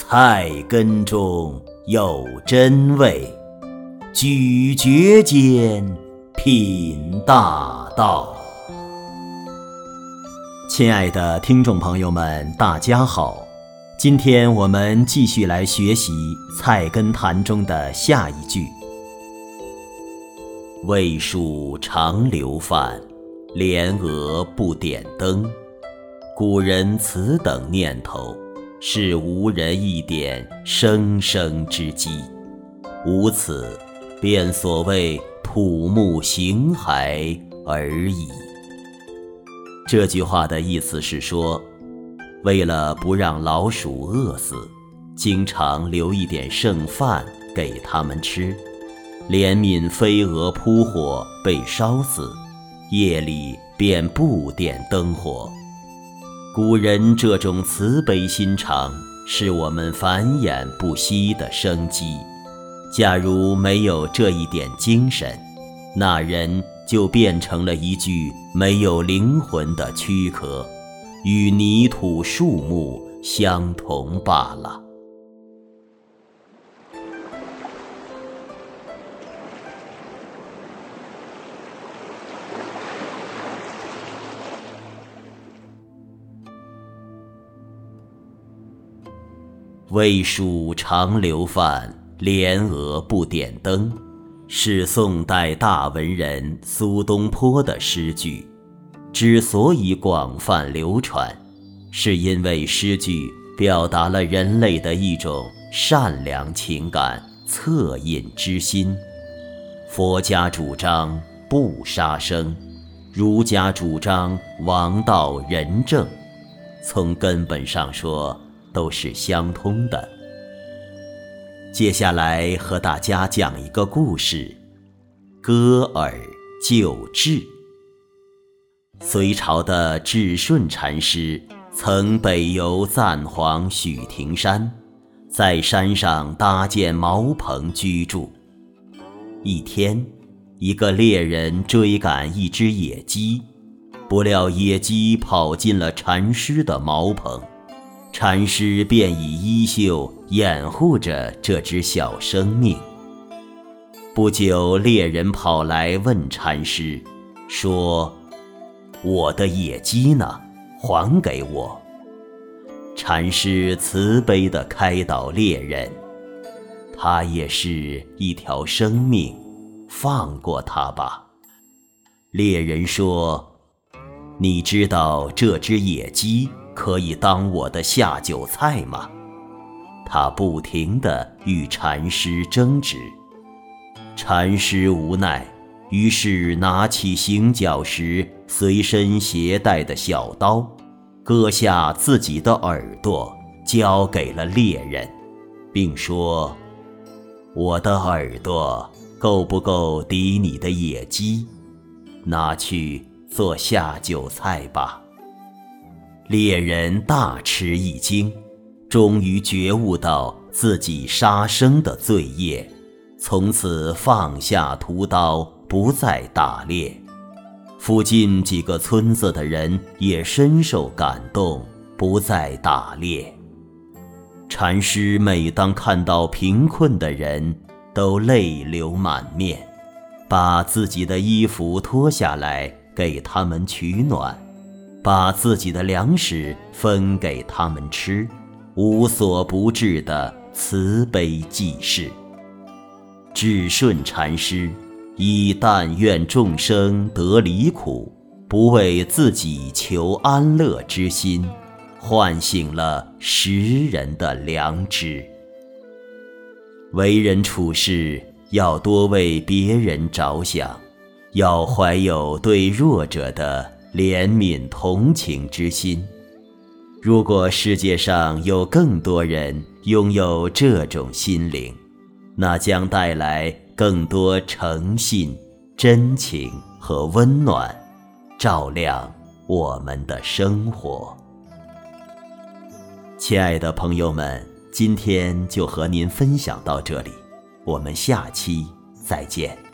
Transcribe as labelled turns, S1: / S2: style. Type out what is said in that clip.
S1: 菜根中有真味，咀嚼间品大道。亲爱的听众朋友们，大家好，今天我们继续来学习《菜根谭》中的下一句：魏蜀常留饭，莲娥不点灯。古人此等念头，是无人一点生生之机，无此便所谓土木形骸而已。这句话的意思是说，为了不让老鼠饿死，经常留一点剩饭给它们吃，怜悯飞蛾扑火被烧死，夜里便不点灯火。古人这种慈悲心肠，是我们繁衍不息的生机。假如没有这一点精神，那人就变成了一具没有灵魂的躯壳，与泥土树木相同罢了。魏蜀常留饭，莲娥不点灯，是宋代大文人苏东坡的诗句。之所以广泛流传，是因为诗句表达了人类的一种善良情感、恻隐之心。佛家主张不杀生，儒家主张王道仁政，从根本上说都是相通的。接下来和大家讲一个故事：割耳救智。隋朝的智顺禅师曾北游赞皇许亭山，在山上搭建茅棚居住。一天，一个猎人追赶一只野鸡，不料野鸡跑进了禅师的茅棚，禅师便以衣袖掩护着这只小生命。不久，猎人跑来问禅师说：“我的野鸡呢？还给我。”禅师慈悲地开导猎人：“它也是一条生命，放过它吧。”猎人说：“你知道这只野鸡可以当我的下酒菜吗？”他不停地与禅师争执。禅师无奈，于是拿起行脚时随身携带的小刀，割下自己的耳朵，交给了猎人，并说：“我的耳朵够不够抵你的野鸡？拿去做下酒菜吧。”猎人大吃一惊，终于觉悟到自己杀生的罪业，从此放下屠刀，不再打猎。附近几个村子的人也深受感动，不再打猎。禅师每当看到贫困的人，都泪流满面，把自己的衣服脱下来给他们取暖，把自己的粮食分给他们吃，无所不至的慈悲济世。智顺禅师以但愿众生得离苦，不为自己求安乐之心，唤醒了时人的良知。为人处事要多为别人着想，要怀有对弱者的怜悯同情之心。如果世界上有更多人拥有这种心灵，那将带来更多诚信、真情和温暖，照亮我们的生活。亲爱的朋友们，今天就和您分享到这里，我们下期再见。